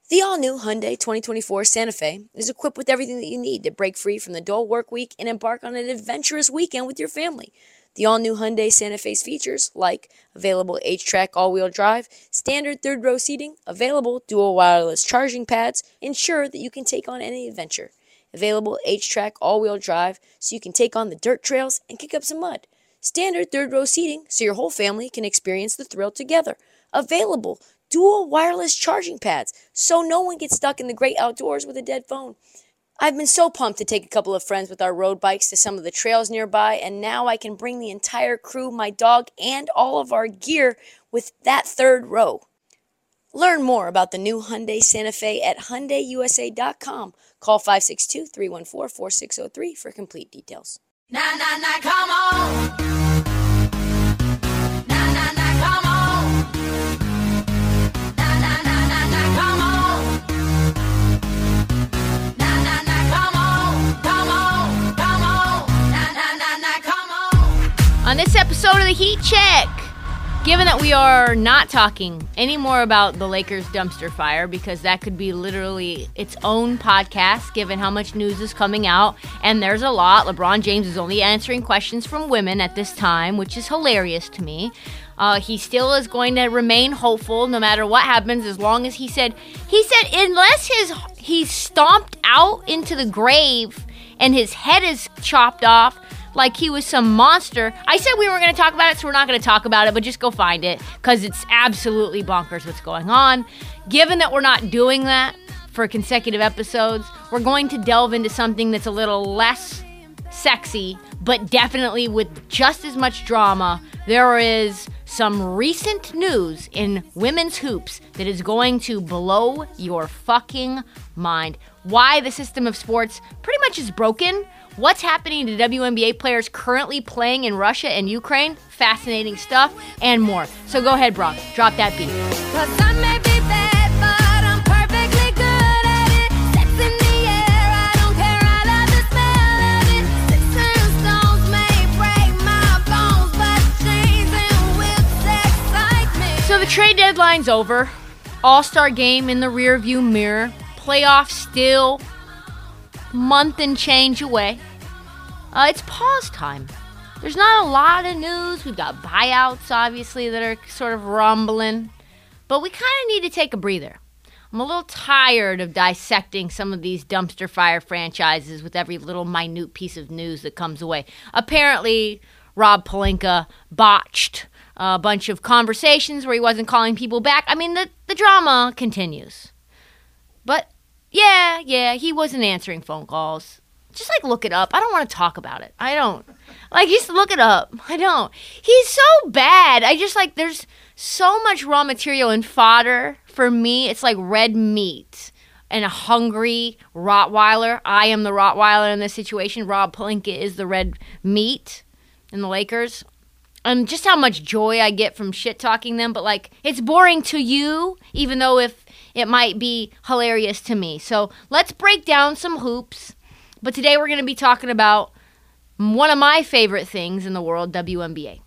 The all-new Hyundai 2024 Santa Fe is equipped with everything that you need to break free from the dull work week and embark on an adventurous weekend with your family. The all-new Hyundai Santa Fe's features, like available H-Track all-wheel drive, standard third-row seating, available dual wireless charging pads, ensure that you can take on any adventure. Available H-Track all-wheel drive so you can take on the dirt trails and kick up some mud. Standard third-row seating so your whole family can experience the thrill together. Available dual wireless charging pads so no one gets stuck in the great outdoors with a dead phone. I've been so pumped to take a couple of friends with our road bikes to some of the trails nearby, and now I can bring the entire crew, my dog, and all of our gear with that third row. Learn more about the new Hyundai Santa Fe at HyundaiUSA.com. Call 562-314-4603 for complete details. Nah, nah, nah, come on. Nah, nah, nah, come on. Nah, nah, nah, nah, nah, come on. Nah, nah, nah, come on. Come on, come on. Nah, nah, nah, nah, come on. On this episode of the Heat Check, given that we are not talking any more about the Lakers dumpster fire, because that could be literally its own podcast given how much news is coming out, and there's a lot. LeBron James is only answering questions from women at this time, which is hilarious to me. He still is going to remain hopeful no matter what happens, as long as he said unless he's stomped out into the grave and his head is chopped off like he was some monster. I said we weren't going to talk about it, so we're not going to talk about it, but just go find it, because it's absolutely bonkers what's going on. Given that we're not doing that for consecutive episodes, we're going to delve into something that's a little less sexy, but definitely with just as much drama. There is some recent news in women's hoops that is going to blow your fucking mind. Why the system of sports pretty much is broken. What's happening to WNBA players currently playing in Russia and Ukraine? Fascinating stuff and more. So go ahead, Brock. Drop that beat. 'Cause I may be bad, but I'm perfectly good at it. Sex in the air, I don't care, I love the smell of it. Sticks and stones may break my bones, but chains and whips excite me. So the trade deadline's over. All-Star game in the rearview mirror. Playoffs still month and change away. It's pause time. There's not a lot of news. We've got buyouts, obviously, that are sort of rumbling. But we kind of need to take a breather. I'm a little tired of dissecting some of these dumpster fire franchises with every little minute piece of news that comes away. Apparently, Rob Pelinka botched a bunch of conversations where he wasn't calling people back. I mean, the drama continues. But yeah, he wasn't answering phone calls. Just, look it up. I don't want to talk about it. I don't. Just look it up. I don't. He's so bad. There's so much raw material and fodder for me. It's like red meat and a hungry Rottweiler. I am the Rottweiler in this situation. Rob Pelinka is the red meat in the Lakers. And just how much joy I get from shit-talking them. But, it's boring to you, even though if it might be hilarious to me. So let's break down some hoops. But today we're going to be talking about one of my favorite things in the world, WNBA.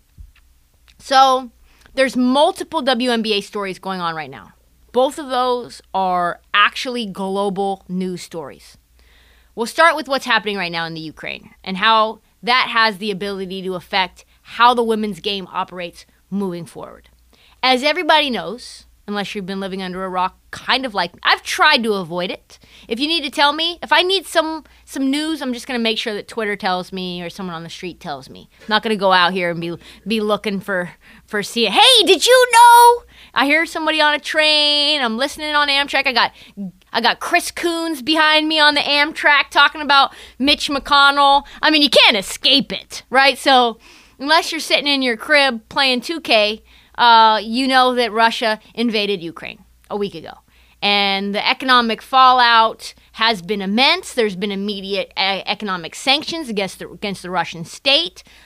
So there's multiple WNBA stories going on right now. Both of those are actually global news stories. We'll start with what's happening right now in the Ukraine and how that has the ability to affect how the women's game operates moving forward. As everybody knows, unless you've been living under a rock, kind of like I've tried to avoid it. If you need to tell me, if I need some news, I'm just going to make sure that Twitter tells me or someone on the street tells me. I'm not going to go out here and be looking for seeing, hey, did you know? I hear somebody on a train. I'm listening on Amtrak. I got Chris Coons behind me on the Amtrak talking about Mitch McConnell. I mean, you can't escape it, right? So unless you're sitting in your crib playing 2K, you know that Russia invaded Ukraine a week ago. And the economic fallout has been immense. There's been immediate economic sanctions against the Russian state.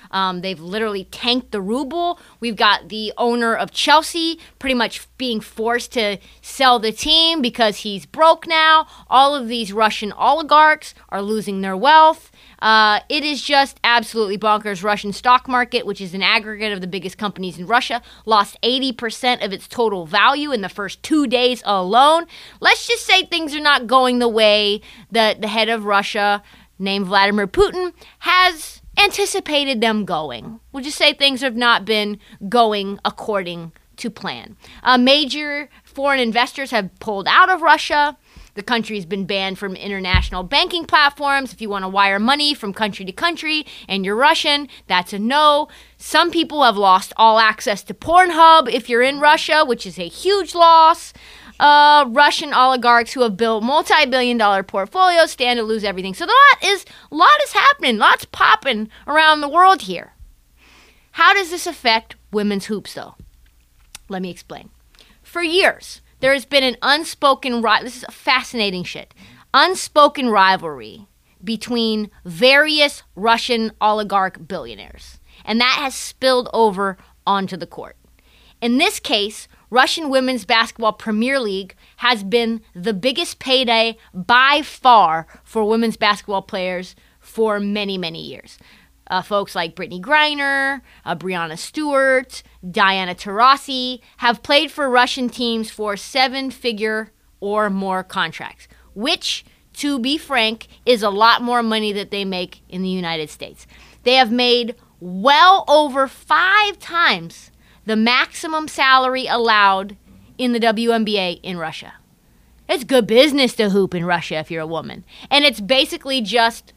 They've literally tanked the ruble. We've got the owner of Chelsea pretty much being forced to sell the team because he's broke now. All of these Russian oligarchs are losing their wealth. It is just absolutely bonkers. Russian stock market, which is an aggregate of the biggest companies in Russia, lost 80% of its total value in the first 2 days alone. Let's just say things are not going the way that the head of Russia, named Vladimir Putin, has anticipated them going. We'll just say things have not been going according to plan. Major foreign investors have pulled out of Russia. The country's been banned from international banking platforms. If you want to wire money from country to country and you're Russian, that's a no. Some people have lost all access to Pornhub if you're in Russia, which is a huge loss. Russian oligarchs who have built multi-billion-dollar portfolios stand to lose everything. So a lot is happening. Lots popping around the world here. How does this affect women's hoops, though? Let me explain. For years, there has been an unspoken, this is fascinating shit, unspoken rivalry between various Russian oligarch billionaires. And that has spilled over onto the court. In this case, Russian Women's Basketball Premier League has been the biggest payday by far for women's basketball players for many, many years. Folks like Brittany Griner, Breanna Stewart, Diana Taurasi have played for Russian teams for 7-figure or more contracts, which, to be frank, is a lot more money that they make in the United States. They have made well over 5 times the maximum salary allowed in the WNBA in Russia. It's good business to hoop in Russia if you're a woman. And it's basically just,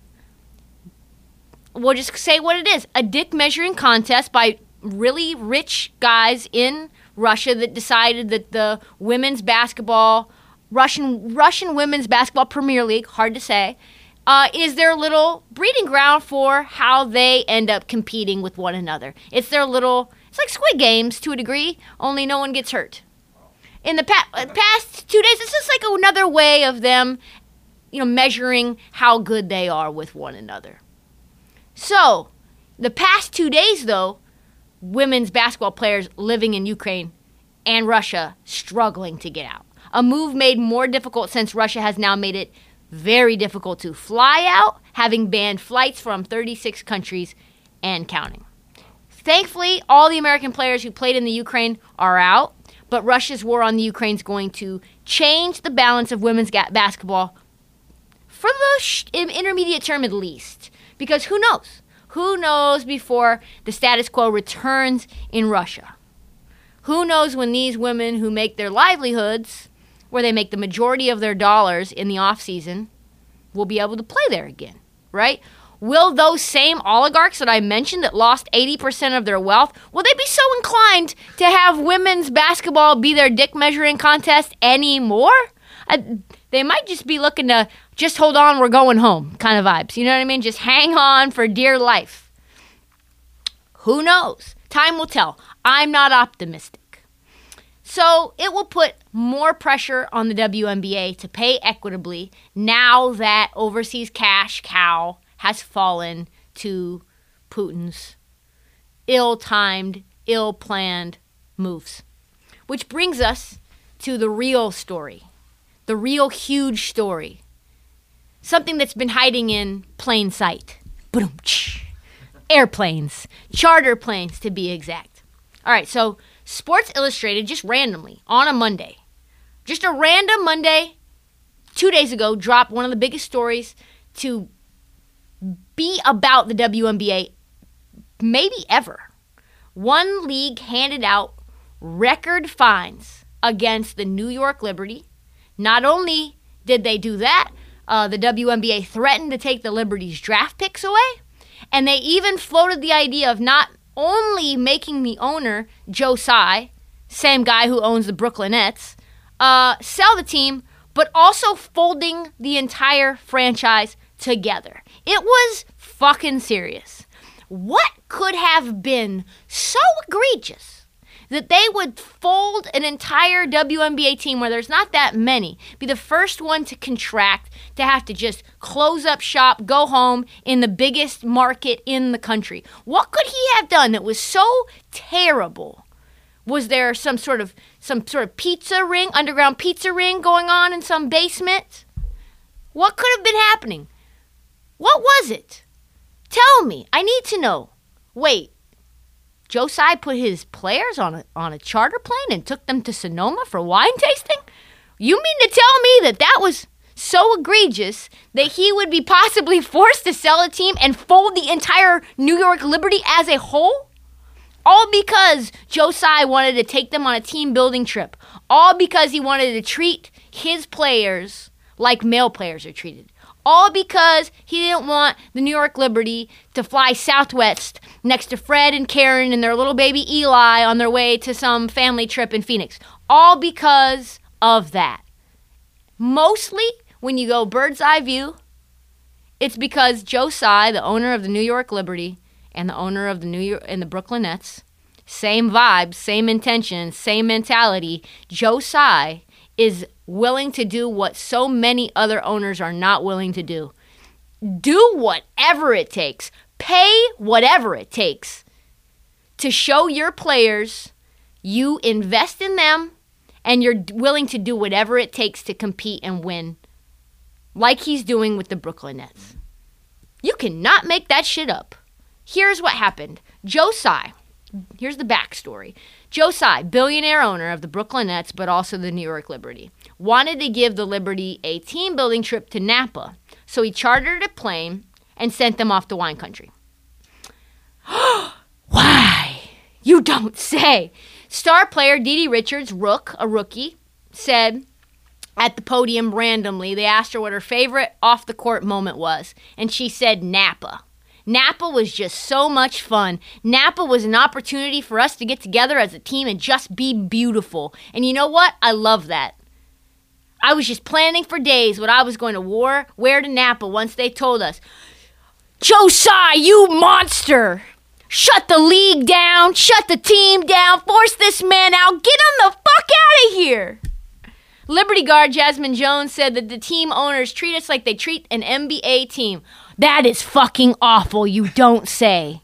we'll just say what it is, a dick measuring contest by really rich guys in Russia that decided that the women's basketball, Russian Women's Basketball Premier League, hard to say, is their little breeding ground for how they end up competing with one another. It's like Squid Games to a degree, only no one gets hurt. In the past 2 days, it's just like another way of them, measuring how good they are with one another. So, the past 2 days, though, women's basketball players living in Ukraine and Russia struggling to get out. A move made more difficult since Russia has now made it very difficult to fly out, having banned flights from 36 countries and counting. Thankfully, all the American players who played in the Ukraine are out, but Russia's war on the Ukraine is going to change the balance of women's basketball for the intermediate term at least. Because who knows? Who knows before the status quo returns in Russia? Who knows when these women who make their livelihoods, where they make the majority of their dollars in the off season, will be able to play there again, right? Will those same oligarchs that I mentioned that lost 80% of their wealth, will they be so inclined to have women's basketball be their dick measuring contest anymore? They might just be looking to just hold on, we're going home kind of vibes. You know what I mean? Just hang on for dear life. Who knows? Time will tell. I'm not optimistic. So it will put more pressure on the WNBA to pay equitably now that overseas cash cow has fallen to Putin's ill-timed, ill-planned moves. Which brings us to the real story, the real huge story, something that's been hiding in plain sight. Boom, airplanes, charter planes to be exact. All right, so Sports Illustrated just randomly on a Monday, just a random Monday, 2 days ago, dropped one of the biggest stories to be about the WNBA maybe ever. One league handed out record fines against the New York Liberty. Not only did they do that, the WNBA threatened to take the Liberty's draft picks away, and they even floated the idea of not only making the owner, Joe Tsai, same guy who owns the Brooklyn Nets, sell the team, but also folding the entire franchise together. It was fucking serious. What could have been so egregious that they would fold an entire WNBA team where there's not that many, be the first one to contract, to have to just close up shop, go home in the biggest market in the country. What could he have done that was so terrible? Was there some sort of pizza ring, underground pizza ring going on in some basement? What could have been happening? What was it? Tell me. I need to know. Wait, Joe Tsai put his players on a charter plane and took them to Sonoma for wine tasting? You mean to tell me that was so egregious that he would be possibly forced to sell a team and fold the entire New York Liberty as a whole? All because Joe Tsai wanted to take them on a team building trip. All because he wanted to treat his players like male players are treated. All because he didn't want the New York Liberty to fly Southwest next to Fred and Karen and their little baby Eli on their way to some family trip in Phoenix. All because of that. Mostly, when you go bird's eye view, it's because Joe Tsai, the owner of the New York Liberty and the owner of the Brooklyn Nets, same vibes, same intentions, same mentality. Joe Tsai is willing to do what so many other owners are not willing to do. Do whatever it takes. Pay whatever it takes to show your players you invest in them and you're willing to do whatever it takes to compete and win, like he's doing with the Brooklyn Nets. You cannot make that shit up. Here's what happened. Joe Tsai, here's the backstory. Joe Tsai, billionaire owner of the Brooklyn Nets, but also the New York Liberty, wanted to give the Liberty a team-building trip to Napa, so he chartered a plane and sent them off to wine country. Why? You don't say. Star player DeDe Richards, a rookie, said at the podium randomly, they asked her what her favorite off-the-court moment was, and she said Napa. Napa was just so much fun. Napa was an opportunity for us to get together as a team and just be beautiful. And you know what? I love that. I was just planning for days what I was going to wear to Napa once they told us, Joe Tsai, you monster! Shut the league down, shut the team down, force this man out, get him the fuck out of here! Liberty guard Jasmine Jones said that the team owners treat us like they treat an NBA team. That is fucking awful, you don't say.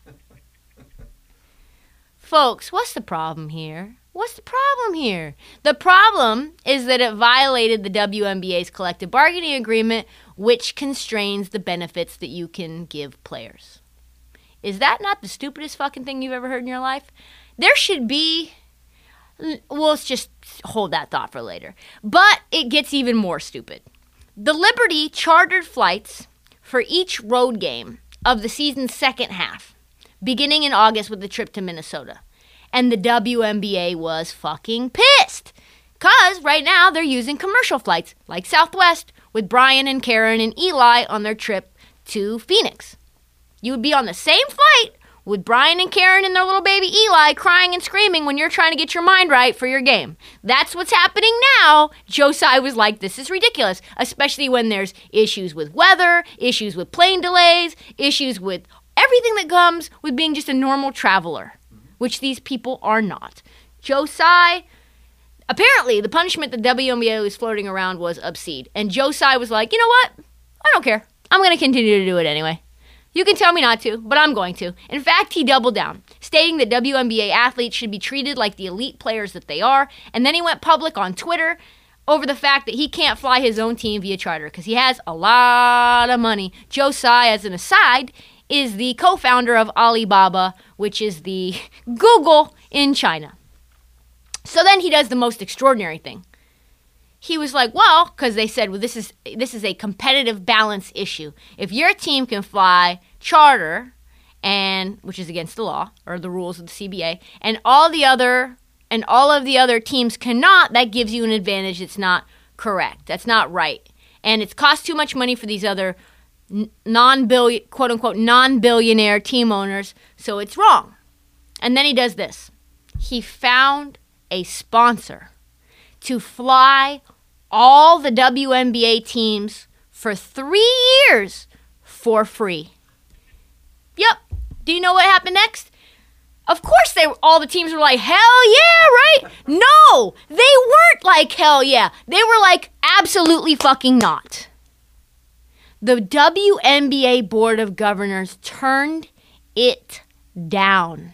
Folks, what's the problem here? What's the problem here? The problem is that it violated the WNBA's collective bargaining agreement, which constrains the benefits that you can give players. Is that not the stupidest fucking thing you've ever heard in your life? There should be... Well, let's just hold that thought for later. But it gets even more stupid. The Liberty chartered flights for each road game of the season's second half, beginning in August with the trip to Minnesota. And the WNBA was fucking pissed. Because right now they're using commercial flights, like Southwest, with Brian and Karen and Eli on their trip to Phoenix. You would be on the same flight with Brian and Karen and their little baby Eli crying and screaming when you're trying to get your mind right for your game. That's what's happening now. Joe Tsai was like, this is ridiculous, especially when there's issues with weather, issues with plane delays, issues with everything that comes with being just a normal traveler, which these people are not. Joe Tsai, apparently the punishment the WNBA was floating around was obscene. And Joe Tsai was like, you know what? I don't care. I'm going to continue to do it anyway. You can tell me not to, but I'm going to. In fact, he doubled down, stating that WNBA athletes should be treated like the elite players that they are, and then he went public on Twitter over the fact that he can't fly his own team via charter because he has a lot of money. Joe Tsai, as an aside, is the co-founder of Alibaba, which is the Google in China. So then he does the most extraordinary thing. He was like, well, because they said, well, this is a competitive balance issue. If your team can fly charter, and which is against the law or the rules of the CBA, and all of the other teams cannot, that gives you an advantage. It's not correct. That's not right, and it's cost too much money for these other quote unquote non-billionaire team owners, so it's wrong. And then he does this. He found a sponsor to fly all the WNBA teams for 3 years for free. Yep. Do you know what happened next? Of course, all the teams were like, hell yeah, right? No, they weren't like, hell yeah. They were like, absolutely fucking not. The WNBA Board of Governors turned it down.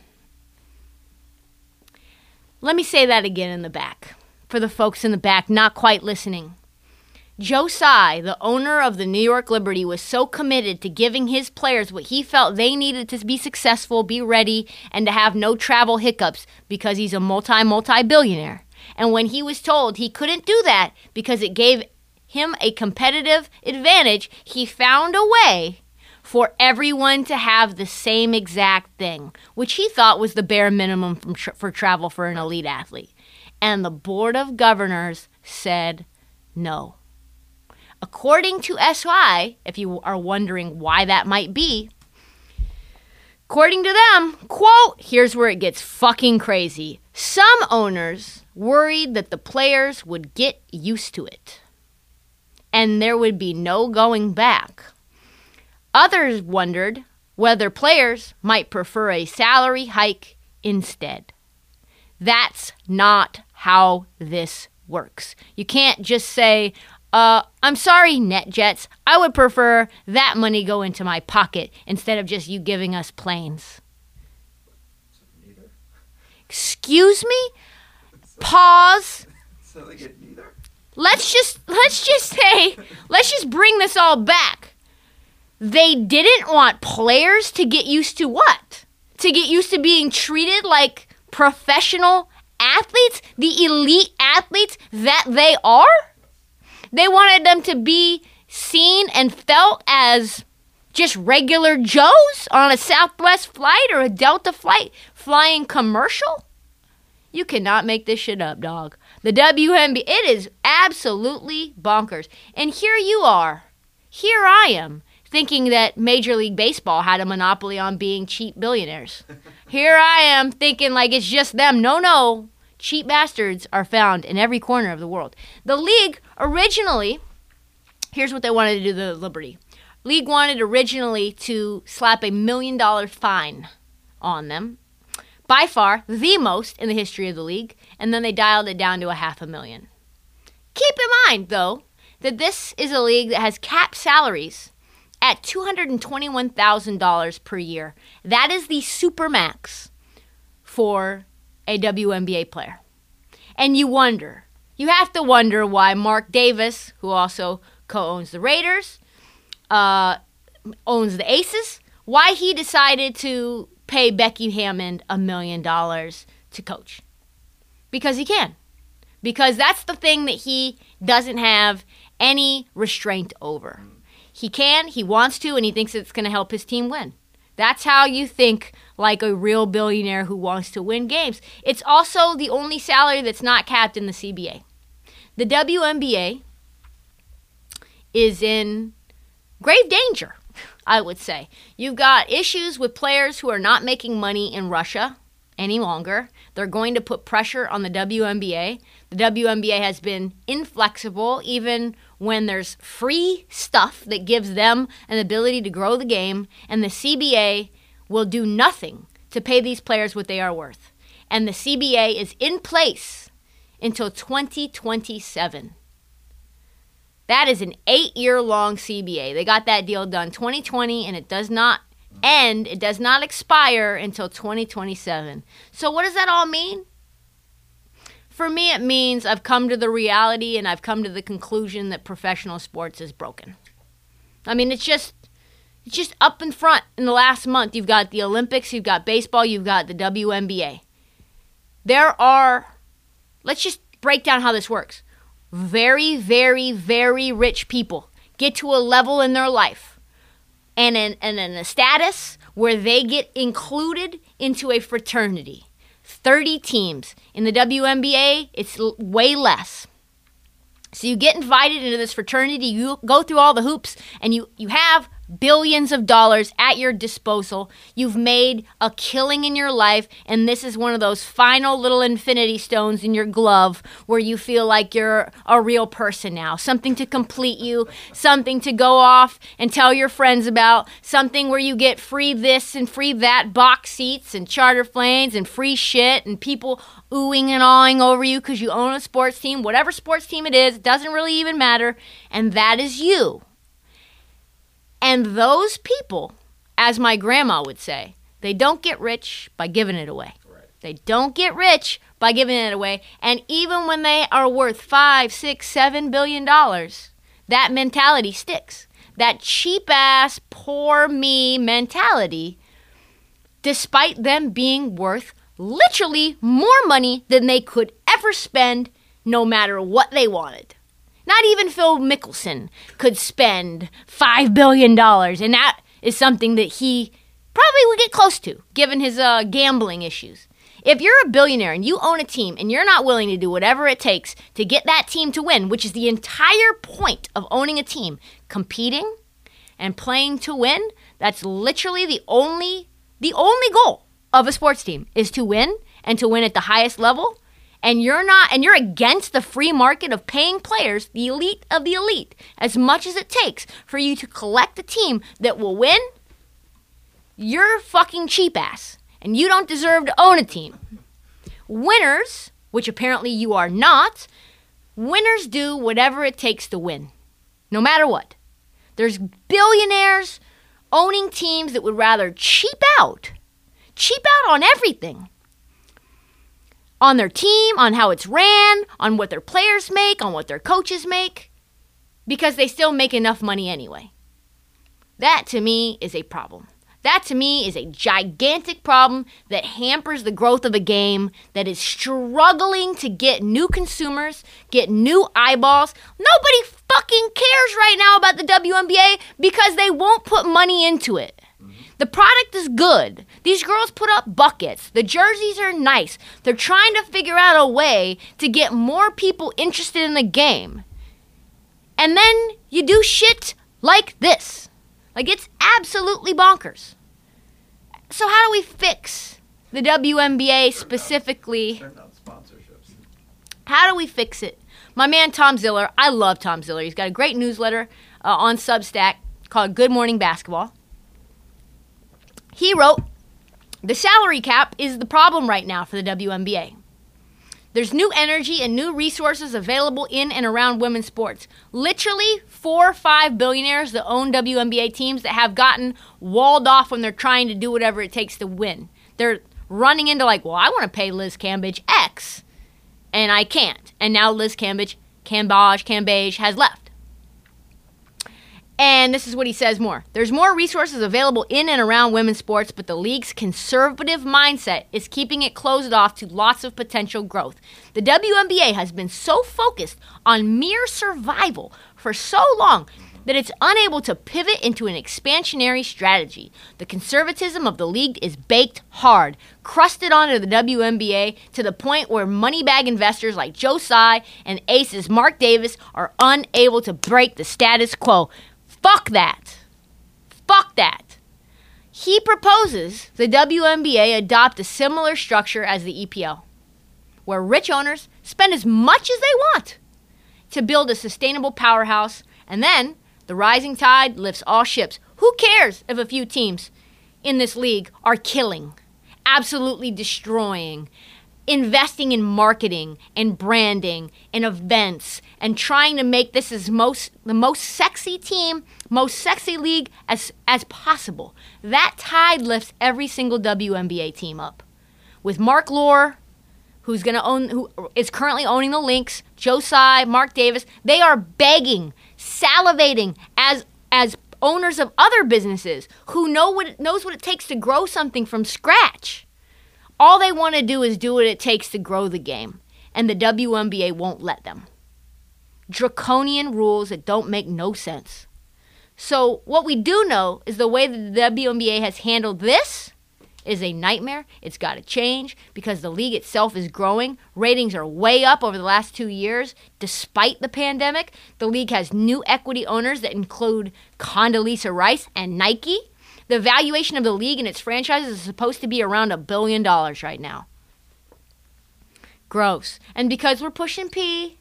Let me say that again in the back, for the folks in the back not quite listening. Joe Tsai, the owner of the New York Liberty, was so committed to giving his players what he felt they needed to be successful, be ready, and to have no travel hiccups because he's a multi-billionaire. And when he was told he couldn't do that because it gave him a competitive advantage, he found a way for everyone to have the same exact thing, which he thought was the bare minimum for travel for an elite athlete. And the Board of Governors said no. According to SY, if you are wondering why that might be, according to them, quote, here's where it gets fucking crazy. Some owners worried that the players would get used to it and there would be no going back. Others wondered whether players might prefer a salary hike instead. That's not how this works. You can't just say, I'm sorry, NetJets. I would prefer that money go into my pocket instead of just you giving us planes. Excuse me? Pause. So they get neither? Let's just bring this all back. They didn't want players to get used to what? To get used to being treated like professional athletes, the elite athletes that they are? They wanted them to be seen and felt as just regular Joes on a Southwest flight or a Delta flight flying commercial? You cannot make this shit up, dog. The WNBA, it is absolutely bonkers. And here you are. Here I am, thinking that Major League Baseball had a monopoly on being cheap billionaires. Here I am thinking like it's just them. No. Cheap bastards are found in every corner of the world. The league originally, here's what they wanted to do to the Liberty. League wanted originally to slap $1 million fine on them. By far, the most in the history of the league. And then they dialed it down to $500,000. Keep in mind, though, that this is a league that has capped salaries at $221,000 per year. That is the supermax for a WNBA player. And you have to wonder why Mark Davis, who also co-owns the Raiders, owns the Aces, why he decided to pay Becky Hammond $1 million to coach. Because he can. Because that's the thing that he doesn't have any restraint over. He can, he wants to, and he thinks it's going to help his team win. That's how you think like a real billionaire who wants to win games. It's also the only salary that's not capped in the CBA. The WNBA is in grave danger, I would say. You've got issues with players who are not making money in Russia any longer. They're going to put pressure on the WNBA. The WNBA has been inflexible even when there's free stuff that gives them an ability to grow the game, and the CBA will do nothing to pay these players what they are worth. And the CBA is in place until 2027. That is an 8-year-long CBA. They got that deal done 2020, and it does not end, it does not expire until 2027. So what does that all mean? For me, it means I've come to the reality and I've come to the conclusion that professional sports is broken. I mean, it's just up in front in the last month. You've got the Olympics, you've got baseball, you've got the WNBA. Let's just break down how this works. Very, very, very rich people get to a level in their life and in a status where they get included into a fraternity. 30 teams. In the WNBA, it's way less. So you get invited into this fraternity, you go through all the hoops, and you have billions of dollars at your disposal. You've made a killing in your life, and this is one of those final little infinity stones in your glove where you feel like you're a real person now. Something to complete you, something to go off and tell your friends about, something where you get free this and free that, box seats and charter planes and free shit and people oohing and awing over you because you own a sports team. Whatever sports team it is, it doesn't really even matter, and that is you. And those people, as my grandma would say, they don't get rich by giving it away. Right. They don't get rich by giving it away. And even when they are worth $5, $6, $7 billion, that mentality sticks. That cheap-ass, poor me mentality, despite them being worth literally more money than they could ever spend no matter what they wanted. Not even Phil Mickelson could spend $5 billion, and that is something that he probably would get close to, given his gambling issues. If you're a billionaire and you own a team and you're not willing to do whatever it takes to get that team to win, which is the entire point of owning a team, competing and playing to win, that's literally the only goal of a sports team is to win and to win at the highest level. And you're against the free market of paying players, the elite of the elite, as much as it takes for you to collect a team that will win, you're fucking cheap ass. And you don't deserve to own a team. Winners, which apparently you are not, winners do whatever it takes to win, no matter what. There's billionaires owning teams that would rather cheap out on everything. On their team, on how it's ran, on what their players make, on what their coaches make, because they still make enough money anyway. That, to me, is a problem. That, to me, is a gigantic problem that hampers the growth of a game that is struggling to get new consumers, get new eyeballs. Nobody fucking cares right now about the WNBA because they won't put money into it. The product is good. These girls put up buckets. The jerseys are nice. They're trying to figure out a way to get more people interested in the game. And then you do shit like this. Like, it's absolutely bonkers. So how do we fix the WNBA specifically? How do we fix it? My man Tom Ziller, I love Tom Ziller. He's got a great newsletter on Substack called Good Morning Basketball. He wrote, the salary cap is the problem right now for the WNBA. There's new energy and new resources available in and around women's sports. Literally 4 or 5 billionaires that own WNBA teams that have gotten walled off when they're trying to do whatever it takes to win. They're running into like, well, I want to pay Liz Cambage X, and I can't. And now Liz Cambage has left. And this is what he says more. There's more resources available in and around women's sports, but the league's conservative mindset is keeping it closed off to lots of potential growth. The WNBA has been so focused on mere survival for so long that it's unable to pivot into an expansionary strategy. The conservatism of the league is baked hard, crusted onto the WNBA to the point where moneybag investors like Joe Tsai and Aces Mark Davis are unable to break the status quo. Fuck that. Fuck that. He proposes the WNBA adopt a similar structure as the EPL, where rich owners spend as much as they want to build a sustainable powerhouse, and then the rising tide lifts all ships. Who cares if a few teams in this league are killing, absolutely destroying, investing in marketing and branding and events and trying to make this the most sexy team, most sexy league as possible. That tide lifts every single WNBA team up. With Mark Lore, who is currently owning the Lynx, Joe Tsai, Mark Davis, they are begging, salivating as owners of other businesses who knows what it takes to grow something from scratch. All they want to do is do what it takes to grow the game, and the WNBA won't let them. Draconian rules that don't make no sense. So what we do know is the way that the WNBA has handled this is a nightmare. It's got to change because the league itself is growing. Ratings are way up over the last 2 years. Despite the pandemic, the league has new equity owners that include Condoleezza Rice and Nike. The valuation of the league and its franchises is supposed to be around $1 billion right now. Gross. And because we're pushing P,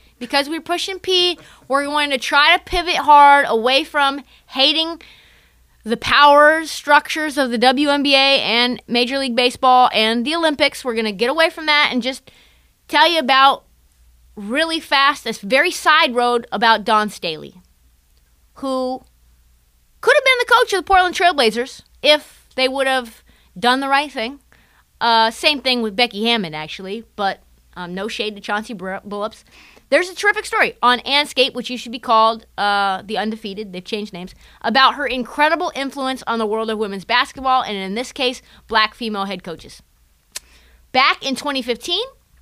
we're going to try to pivot hard away from hating the power structures of the WNBA and Major League Baseball and the Olympics. We're going to get away from that and just tell you about really fast, this very side road about Dawn Staley, who could have been the coach of the Portland Trailblazers if they would have done the right thing. Same thing with Becky Hammond, actually, but no shade to Chauncey Billups. There's a terrific story on Anscape, which used to be called The Undefeated. They've changed names. About her incredible influence on the world of women's basketball, and in this case, black female head coaches. Back in 2015,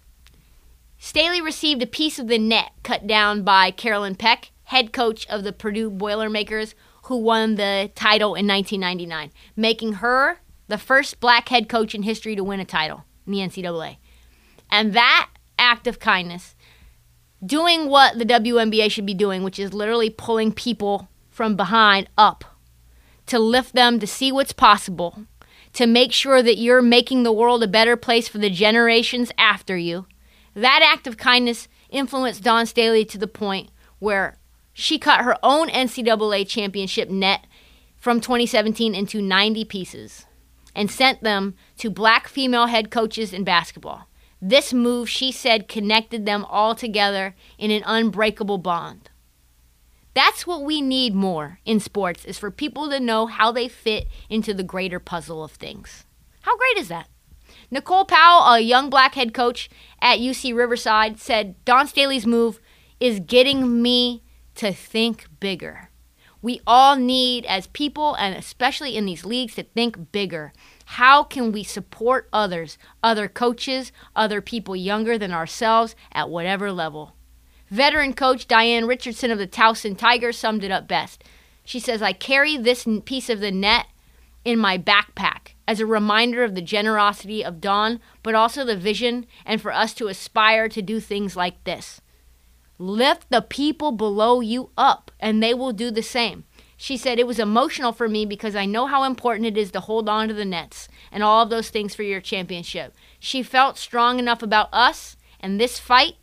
Staley received a piece of the net cut down by Carolyn Peck, head coach of the Purdue Boilermakers, who won the title in 1999, making her the first black head coach in history to win a title in the NCAA. And that act of kindness, doing what the WNBA should be doing, which is literally pulling people from behind up to lift them, to see what's possible, to make sure that you're making the world a better place for the generations after you. That act of kindness influenced Dawn Staley to the point where she cut her own NCAA championship net from 2017 into 90 pieces and sent them to black female head coaches in basketball. This move, she said, connected them all together in an unbreakable bond. That's what we need more in sports, is for people to know how they fit into the greater puzzle of things. How great is that? Nicole Powell, a young black head coach at UC Riverside, said, Dawn Staley's move is getting me to think bigger. We all need, as people, and especially in these leagues, to think bigger. How can we support others, other coaches, other people younger than ourselves at whatever level? Veteran coach Diane Richardson of the Towson Tigers summed it up best. She says, I carry this piece of the net in my backpack as a reminder of the generosity of Dawn, but also the vision, and for us to aspire to do things like this. Lift the people below you up, and they will do the same. She said, it was emotional for me because I know how important it is to hold on to the nets and all of those things for your championship. She felt strong enough about us and this fight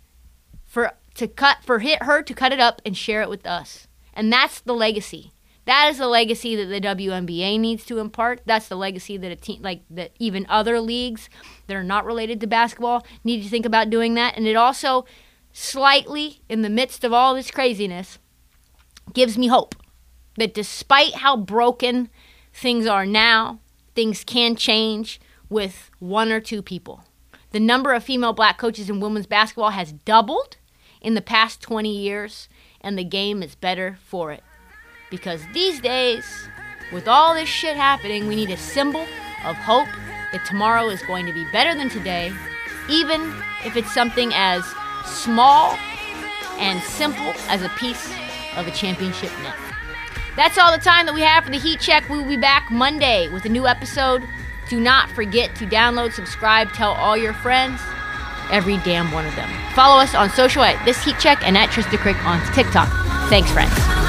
for her to cut it up and share it with us. And that's the legacy. That is the legacy that the WNBA needs to impart. That's the legacy that a team that even other leagues that are not related to basketball need to think about doing that. And it also slightly, in the midst of all this craziness, gives me hope that despite how broken things are now, things can change with one or two people. The number of female black coaches in women's basketball has doubled in the past 20 years, and the game is better for it. Because these days, with all this shit happening, we need a symbol of hope that tomorrow is going to be better than today, even if it's something as small and simple as a piece of a championship net. That's all the time that we have for the Heat Check. We will be back Monday with a new episode. Do not forget to download, subscribe, tell all your friends, every damn one of them. Follow us on social at This Heat Check and at Trista Crick on TikTok. Thanks, friends.